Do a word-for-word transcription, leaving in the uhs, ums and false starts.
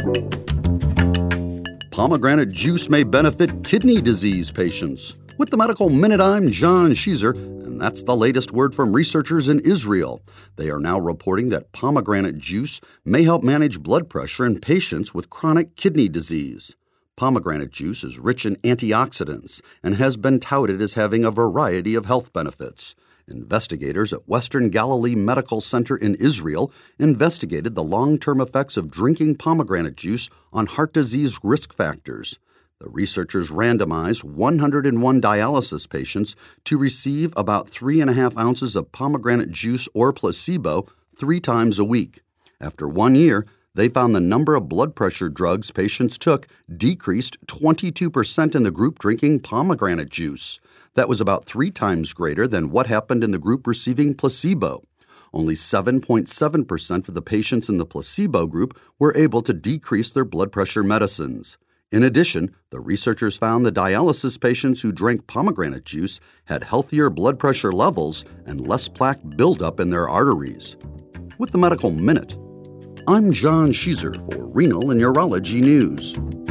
Pomegranate juice may benefit kidney disease patients. With the Medical Minute, I'm John Sheezer, and that's the latest word from researchers in Israel. They are now reporting that pomegranate juice may help manage blood pressure in patients with chronic kidney disease. Pomegranate juice is rich in antioxidants and has been touted as having a variety of health benefits. Investigators at Western Galilee Medical Center in Israel investigated the long-term effects of drinking pomegranate juice on heart disease risk factors. The researchers randomized one hundred one dialysis patients to receive about three and a half ounces of pomegranate juice or placebo three times a week. After one year, they found the number of blood pressure drugs patients took decreased twenty-two percent in the group drinking pomegranate juice. That was about three times greater than what happened in the group receiving placebo. Only seven point seven percent of the patients in the placebo group were able to decrease their blood pressure medicines. In addition, the researchers found the dialysis patients who drank pomegranate juice had healthier blood pressure levels and less plaque buildup in their arteries. With the Medical Minute, I'm John Sheezer for Renal and Urology News.